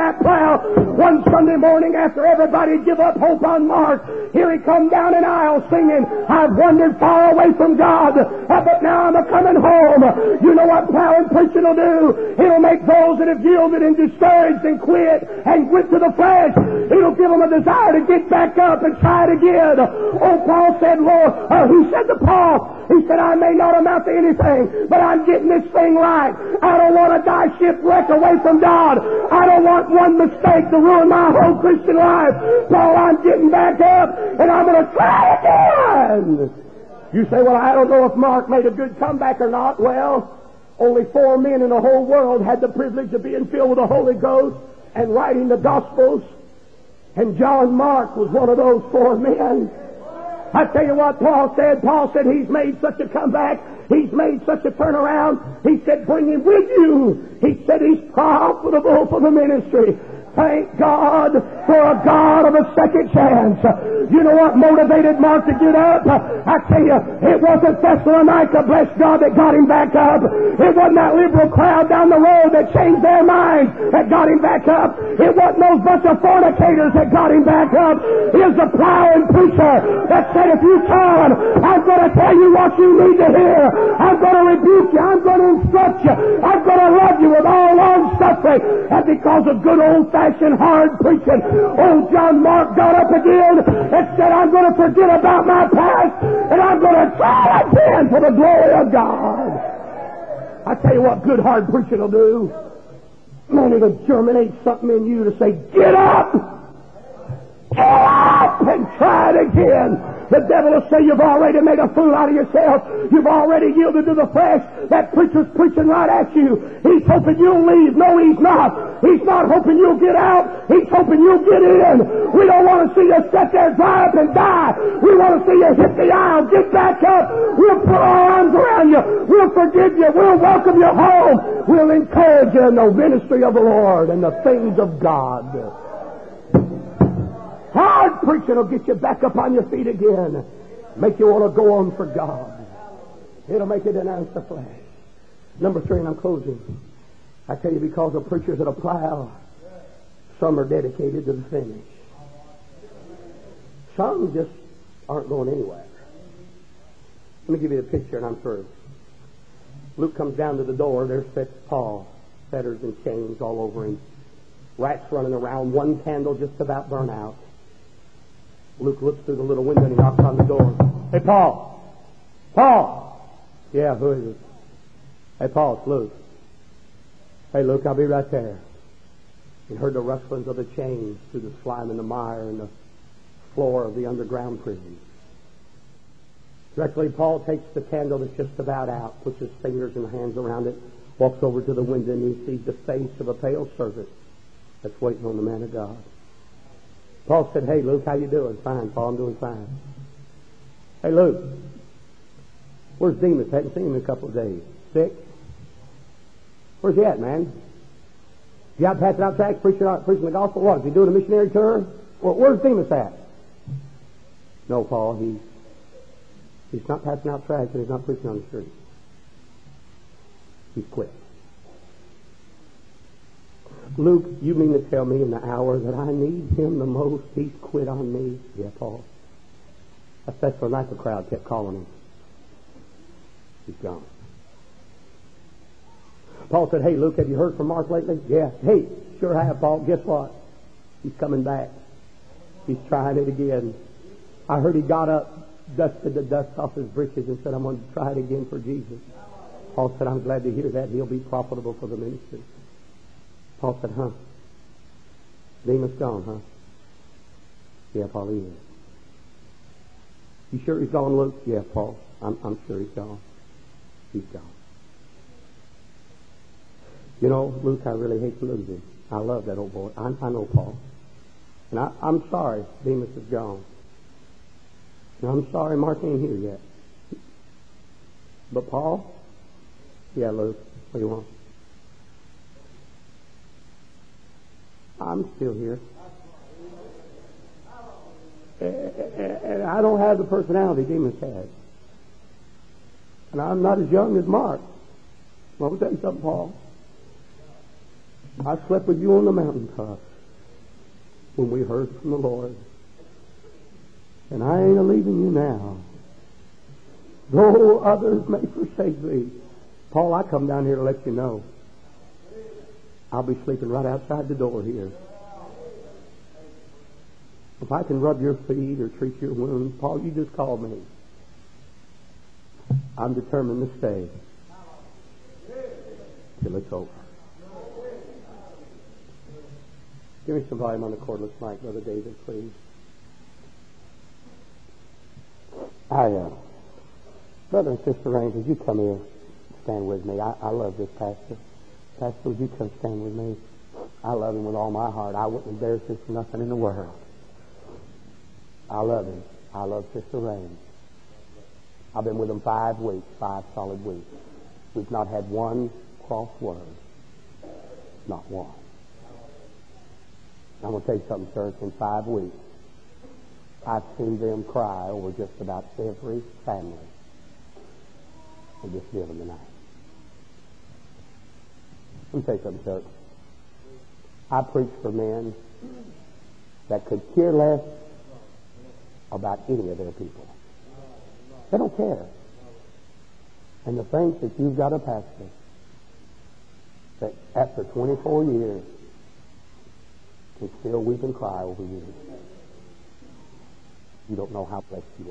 [SPEAKER 1] One Sunday morning after everybody give up hope on Mark, here he come down an aisle singing, I've wandered far away from God, but now I'm a-coming home. You know what plowing preaching will do? It'll make those that have yielded and discouraged and quit and went to the flesh. It'll give them a desire to get back up and try it again. Oh, Paul said, Lord, he said to Paul, he said, I may not amount to anything, but I'm getting this thing right. I don't want to die shipwrecked away from God. I don't want one mistake to ruin my whole Christian life. Paul, I'm getting back up, and I'm going to try again. You say, well, I don't know if Mark made a good comeback or not. Well, only 4 men in the whole world had the privilege of being filled with the Holy Ghost and writing the Gospels, and John Mark was one of those 4 men. I tell you what Paul said. Paul said he's made such a comeback. He's made such a turnaround. He said, bring him with you. He said he's profitable for the ministry. Thank God for a God of a second chance. You know what motivated Mark to get up? I tell you, it wasn't Thessalonica, bless God, that got him back up. It wasn't that liberal crowd down the road that changed their minds that got him back up. It wasn't those bunch of fornicators that got him back up. It was the plowing preacher that said, if you come, I'm going to tell you what you need to hear. I'm going to rebuke you. I'm going to instruct you. I'm going to love you with all long suffering. And because of good old-fashioned hard preaching, old John Mark got up again and said, I'm going to forget about my past and I'm going to try again for the glory of God. I tell you what good hard preaching will do. Man, it'll germinate something in you to say, get up! Get up and try it again. The devil will say you've already made a fool out of yourself. You've already yielded to the flesh. That preacher's preaching right at you. He's hoping you'll leave. No, he's not. He's not hoping you'll get out. He's hoping you'll get in. We don't want to see you sit there, dry up, and die. We want to see you hit the aisle, get back up. We'll put our arms around you. We'll forgive you. We'll welcome you home. We'll encourage you in the ministry of the Lord and the things of God. Hard preaching will get you back up on your feet again. Make you want to go on for God. It'll make you denounce the flesh. Number 3, and I'm closing. I tell you, because of preachers that'll plow, some are dedicated to the finish. Some just aren't going anywhere. Let me give you the picture and I'm through. Luke comes down to the door. There sits Paul, fetters and chains all over him. Rats running around, one candle just about burnt out. Luke looks through the little window and he knocks on the door. Hey, Paul! Paul! Yeah, who is it? Hey, Paul, it's Luke. Hey, Luke, I'll be right there. He heard the rustlings of the chains through the slime and the mire and the floor of the underground prison. Directly, Paul takes the candle that's just about out, puts his fingers and hands around it, walks over to the window, and he sees the face of a pale servant that's waiting on the man of God. Paul said, hey, Luke, how you doing? Fine, Paul, I'm doing fine. Hey, Luke, where's Demas? Hadn't seen him in a couple of days. Sick? Where's he at, man? You out passing out tracts, preaching the gospel? What, is he doing a missionary tour? Well, where's Demas at? No, Paul, he's not passing out tracts and he's not preaching on the street. He's quit. Luke, you mean to tell me in the hour that I need him the most, he's quit on me? Yeah, Paul. That Thessalonica crowd kept calling him. He's gone. Paul said, hey, Luke, have you heard from Mark lately? Yeah. Hey, sure have, Paul. Guess what? He's coming back. He's trying it again. I heard he got up, dusted the dust off his breeches and said, I'm going to try it again for Jesus. Paul said, I'm glad to hear that. He'll be profitable for the ministry. Paul said, huh? Demas gone, huh? Yeah, Paul, he is. You sure he's gone, Luke? Yeah, Paul, I'm sure he's gone. He's gone. You know, Luke, I really hate to lose him. I love that old boy. I know Paul. And I'm sorry Demas is gone. And I'm sorry Mark ain't here yet. But Paul? Yeah, Luke, what do you want? I'm still here. And I don't have the personality Demas has. And I'm not as young as Mark. Well, I'll tell you something, Paul. I slept with you on the mountaintop when we heard from the Lord. And I ain't a-leaving you now. Though others may forsake thee. Paul, I come down here to let you know. I'll be sleeping right outside the door here. If I can rub your feet or treat your wounds, Paul, you just call me. I'm determined to stay till it's over. Give me some volume on the cordless mic, Brother David, please. Brother and Sister Raines, would you come here, stand with me? I love this pastor. Pastor, would you come stand with me? I love him with all my heart. I wouldn't embarrass him for nothing in the world. I love him. I love Sister Raines. I've been with him 5 weeks, 5 solid weeks. We've not had one cross word. Not one. I'm going to tell you something, church. In 5 weeks, I've seen them cry over just about every family in this building tonight. Let me tell you something, church. I preach for men that could care less about any of their people. They don't care. And to think that you've got a pastor that after 24 years can still weep and cry over you. You don't know how blessed you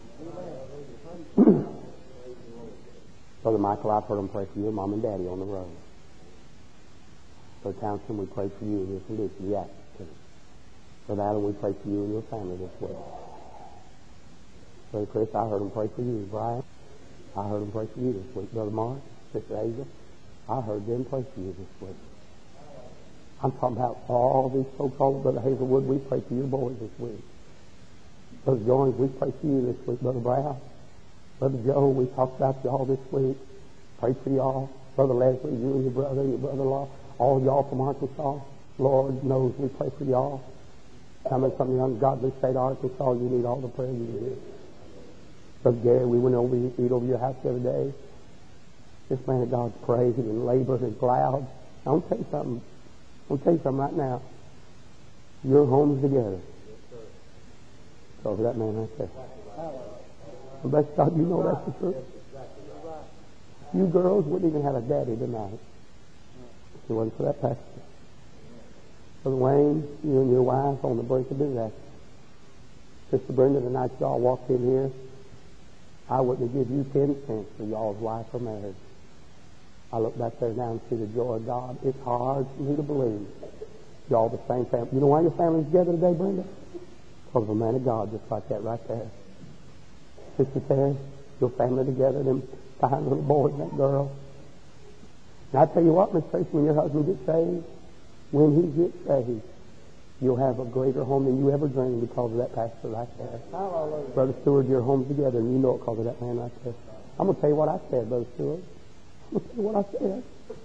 [SPEAKER 1] are. Brother Michael, I've heard them pray for your mom and daddy on the road. Brother Townsend, we pray for you in your condition. Yes. Brother Allen, we pray for you and your family this week. Brother Chris, I heard them pray for you. Brian, I heard them pray for you this week. Brother Mark, Sister Asia, I heard them pray for you this week. I'm talking about all these folks, all of Brother Hazelwood, we pray for your boys this week. Brother Jones, we pray for you this week. Brother Brown, Brother Joe, we talked about y'all this week. Pray for y'all. Brother Leslie, you and your brother-in-law, all y'all from Arkansas. Lord knows we pray for y'all. Coming from the ungodly state of Arkansas, you need all the prayer you need. Brother Gary, we went over to eat over your house the other day. This man of God prayed and labored and plowed. I want to tell you something. I want to tell you something right now. Your home's together. Over that man right there. And bless God, you know that's the truth. You girls wouldn't even have a daddy tonight if it wasn't for that pastor. Brother Wayne, you and your wife on the brink of disaster. Sister Brenda, the night y'all walked in here, I wouldn't give you 10 cents for y'all's life or marriage. I look back there now and see the joy of God. It's hard for me to believe y'all the same family. You know why your family's together today, Brenda? Because of a man of God just like that right there. Sister Terry, your family together, them fine little boys and that girl. And I tell you what, Miss Tracy, when your husband gets saved, when he gets saved, you'll have a greater home than you ever dreamed because of that pastor right there. Hallelujah. Brother Stewart, your home's together, and you know it because of that man right there. I'm going to tell you what I said, Brother Stewart. I'm going to tell you what I said.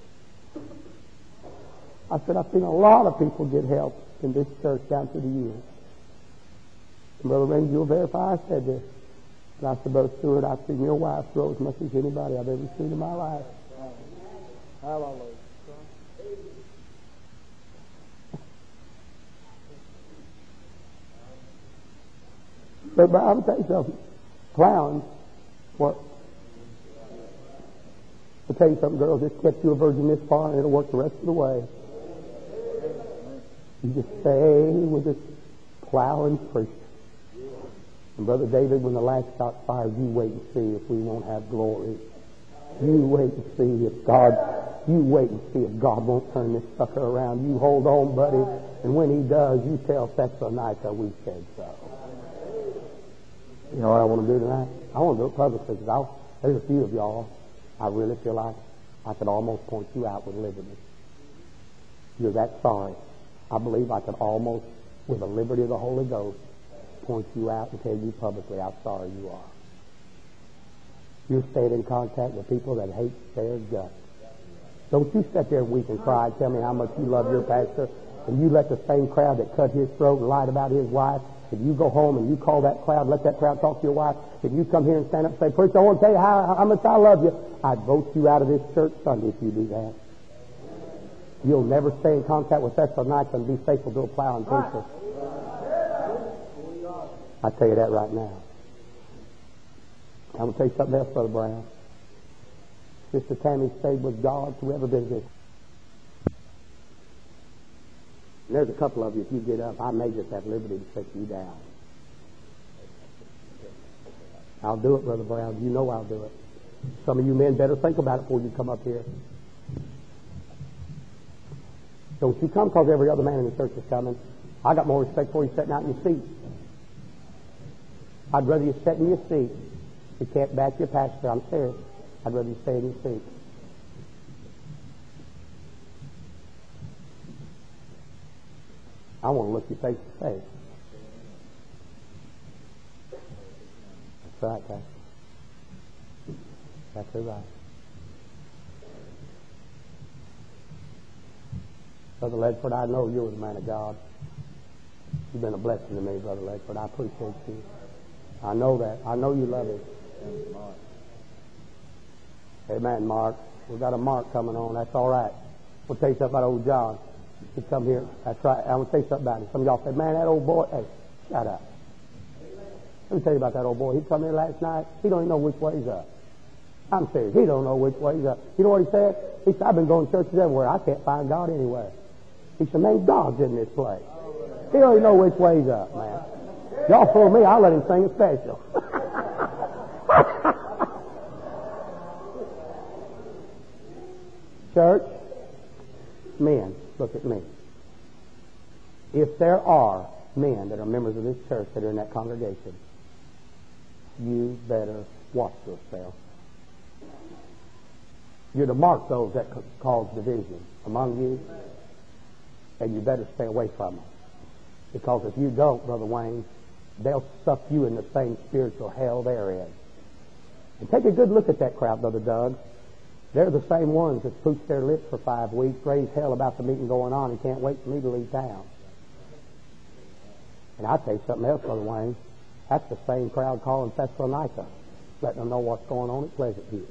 [SPEAKER 1] I said, I've seen a lot of people get help in this church down through the years. And Brother Raines, you'll verify I said this. And I said, Brother Stewart, I've seen your wife grow as much as anybody I've ever seen in my life. Hallelujah. But I'll tell you something. Plowing, what? I'll tell you something, girls. This kept you a virgin this far, and it'll work the rest of the way. You just stay with this plowing preacher. And Brother David, when the last shot's fired, you wait and see if we won't have glory. You wait and see if God. You wait and see if God won't turn this sucker around. You hold on, buddy, and when He does, you tell Thessalonica we said so. You know what I want to do tonight? I want to do it publicly because there's a few of y'all I really feel like I could almost point you out with liberty. You're that sorry. I believe I could almost, with the liberty of the Holy Ghost, point you out and tell you publicly how sorry you are. You're staying in contact with people that hate their guts. Don't you sit there and weep and cry and tell me how much you love your pastor, and you let the same crowd that cut his throat and lied about his wife, if you go home and you call that crowd, let that crowd talk to your wife, if you come here and stand up and say, Preacher, I want to tell you how much I love you, I'd vote you out of this church Sunday if you do that. You'll never stay in contact with Thessalonica and be faithful to a plowing preacher. I tell you that right now. I'm going to tell you something else, Brother Brown. Sister Tammy stayed with God through every bit of this.
[SPEAKER 2] And there's a couple of you, if you get up, I may just have liberty to take you down. I'll do it, Brother Brown. You know I'll do it. Some of you men better think about it before you come up here. Don't you come because every other man in the church is coming. I got more respect for you sitting out in your seat. I'd rather you sit in your seat. You can't back your pastor. I'm serious. I'd rather you stay in your seat. I want to look you face to face. That's right, Pastor. That's right. Brother Ledford, I know you're the man of God. You've been a blessing to me, Brother Ledford. I appreciate you. I know that. I know you love it. Amen, Mark. We've got a Mark coming on. That's all right. We'll tell you something about old John. He come here. That's right. I'm going to tell you something about him. Some of y'all say, man, that old boy. Hey, shut up. Let me tell you about that old boy. He come here last night. He don't even know which way's up. I'm serious. He don't know which way's up. You know what he said? He said, I've been going to churches everywhere. I can't find God anywhere. He said, man, God's in this place. He don't even know which way's up, man. Y'all fool me, I'll let him sing a special. Church, men, look at me. If there are men that are members of this church that are in that congregation, you better watch yourself. You're to mark those that cause division among you, and you better stay away from them. Because if you don't, Brother Wayne, they'll suck you in the same spiritual hell they're in. And take a good look at that crowd, Brother Doug. They're the same ones that pooched their lips for 5 weeks, raised hell about the meeting going on, and can't wait for me to leave town. And I'll tell you something else, Brother Wayne. That's the same crowd calling Thessalonica, letting them know what's going on at Pleasant View.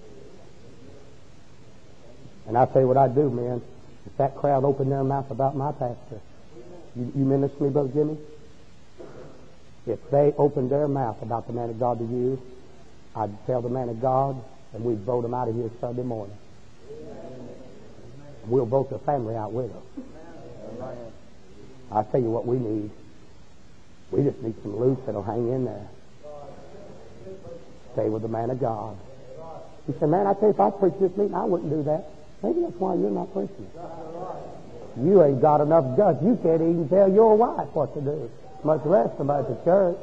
[SPEAKER 2] And I'll tell you what I'd do, man. If that crowd opened their mouth about my pastor, you men listen to me, Brother Jimmy? If they opened their mouth about the man of God to you, I'd tell the man of God, and we'd vote him out of here Sunday morning. And we'll vote the family out with them. I'll tell you what we need. We just need some loose that'll hang in there. Stay with the man of God. He said, man, I tell you, if I preached this meeting, I wouldn't do that. Maybe that's why you're not preaching it. You ain't got enough guts. You can't even tell your wife what to do, much less about the church.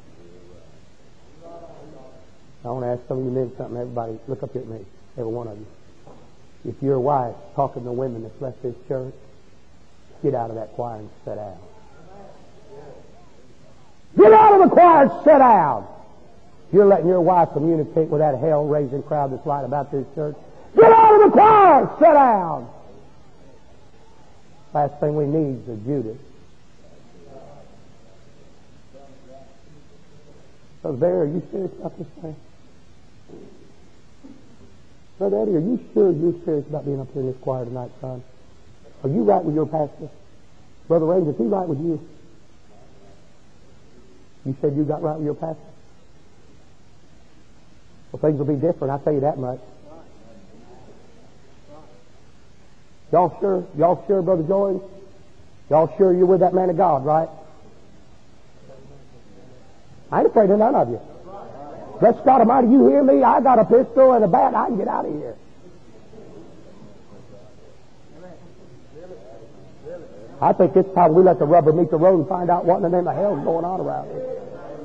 [SPEAKER 2] I want to ask some of you men something. Everybody, look up here at me, every one of you. If your wife talking to women that's left this church, get out of that choir and sit down. Get out of the choir and sit down. You're letting your wife communicate with that hell-raising crowd that's right about this church. Get out of the choir! Sit down! Last thing we need is a Judas. So there, are you serious about this thing? Brother Eddie, are you sure you're serious about being up here in this choir tonight, son? Are you right with your pastor? Brother Ranger, is he right with you? You said you got right with your pastor? Well, things will be different, I'll tell you that much. Y'all sure? Y'all sure, Brother Joy? Y'all sure you're with that man of God, right? I ain't afraid of none of you. Bless God Almighty, you hear me? I got a pistol and a bat. I can get out of here. I think it's time we let the rubber meet the road and find out what in the name of hell is going on around here.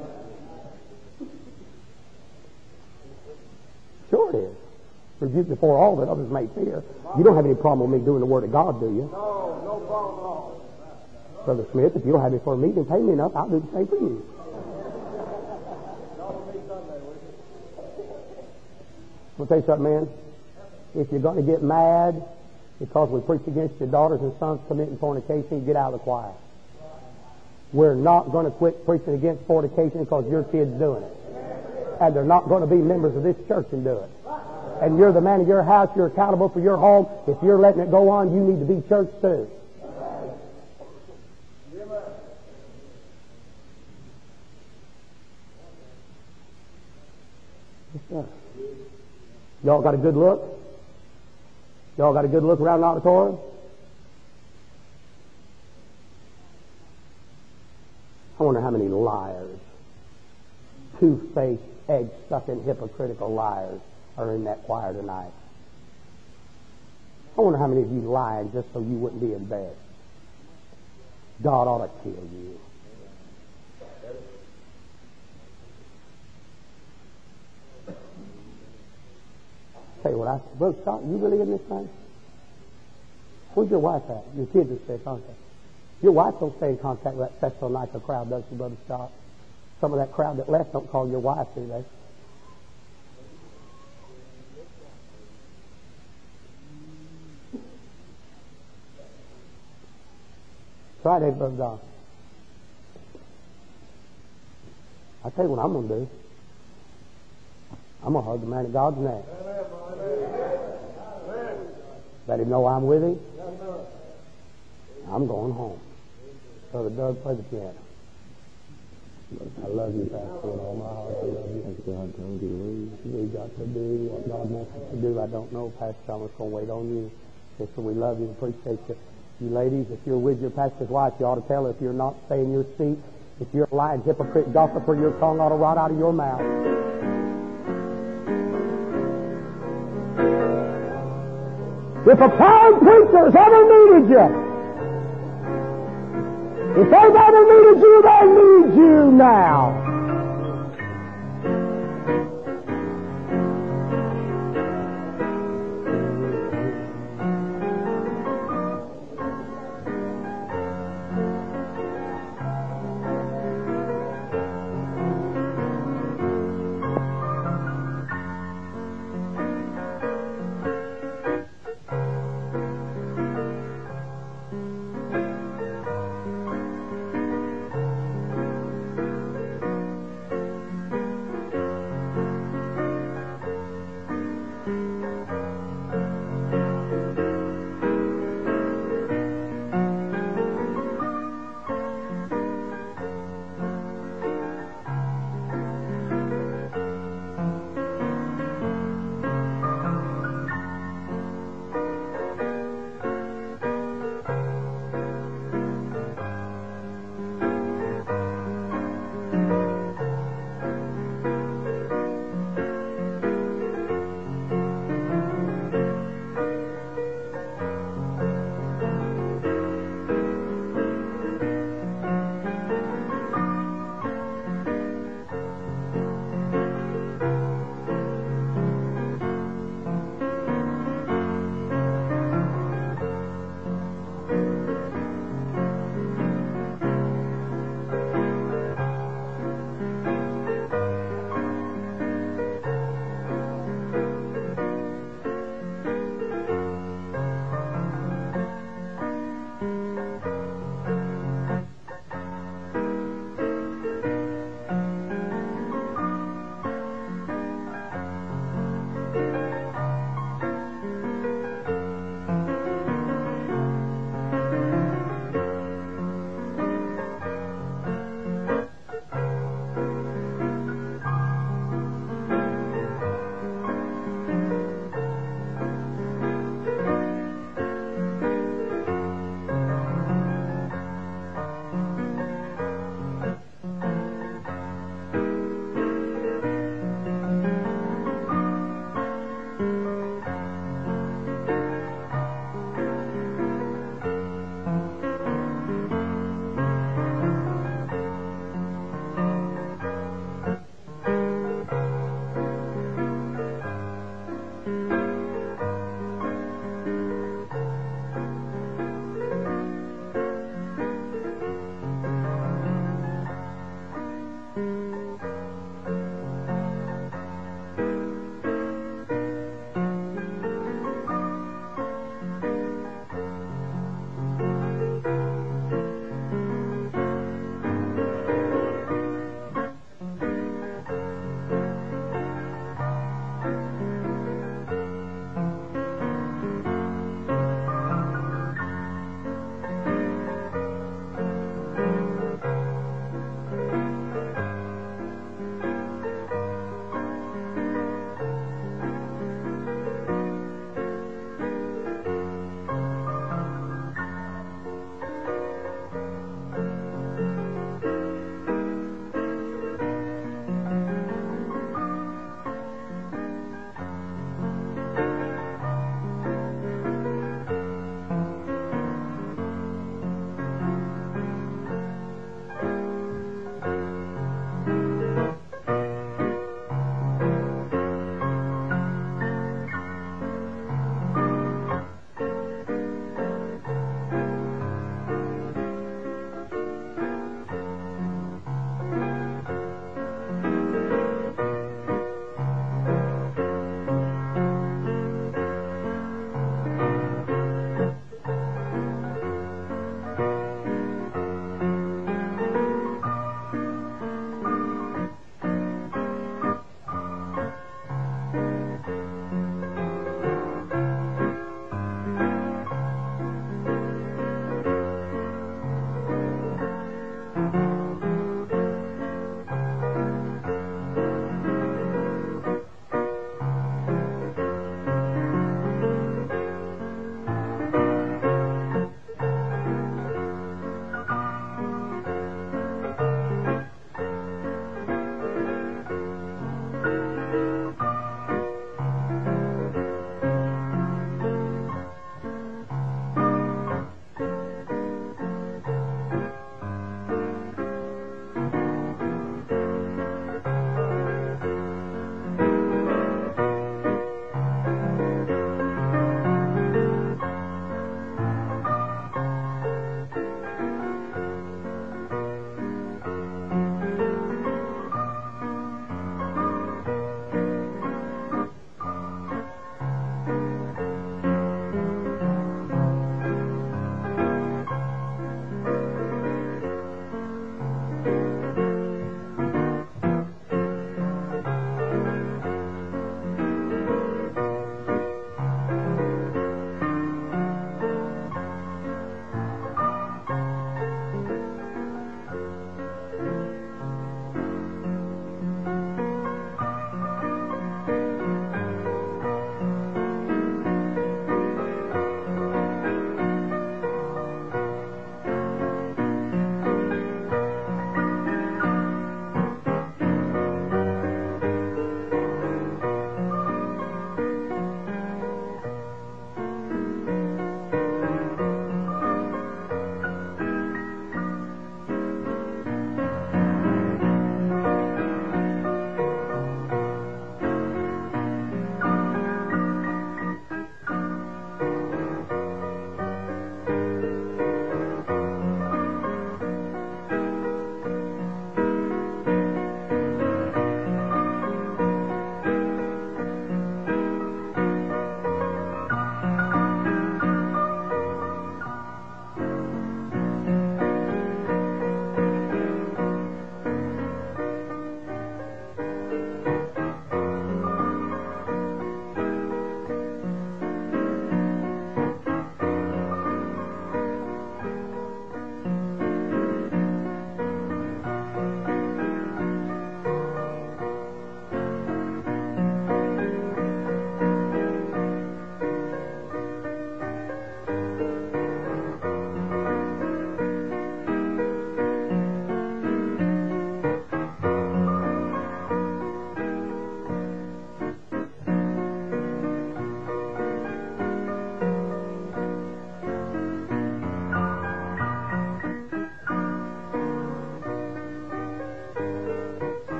[SPEAKER 2] Sure it is. Rebuke before all that others may fear. You don't have any problem with me doing the Word of God, do you?
[SPEAKER 3] No problem at all.
[SPEAKER 2] Brother Smith, if you don't have me for a meeting and pay me enough, I'll do the same for you. I'll tell you something, man. If you're going to get mad because we preach against your daughters and sons committing fornication, get out of the choir. We're not going to quit preaching against fornication because your kid's doing it. And they're not going to be members of this church and do it. And you're the man of your house. You're accountable for your home. If you're letting it go on, you need to be church too. Y'all got a good look? Y'all got a good look around the auditorium? wonder how many liars, two-faced, egg-sucking, hypocritical liars are in that choir tonight. I wonder how many of you lying just so you wouldn't be in bed. God ought to kill you. Tell you what, Brother Scott, you really in this thing? Where's your wife at? Your kids are stay in contact. Your wife don't stay in contact with that Thessalonica crowd, does she, Brother Scott? Some of that crowd that left don't call your wife, do they? Try that, Brother Don. I tell you what I'm going to do. I'm going to hug the man of God's neck. Let him know I'm with him. I'm going home. Brother Doug, play the piano. I love you, Pastor, with all my heart. I love you. We got to do what God wants us to do. I don't know, Pastor Thomas, going to wait on you. Sister, we love you and appreciate you. You ladies, if you're with your pastor's wife, you ought to tell her. If you're not, stay in your seat. If you're a lying hypocrite gossiper, your tongue ought to rot out of your mouth. If a proud preacher's ever needed you, if they've ever needed you,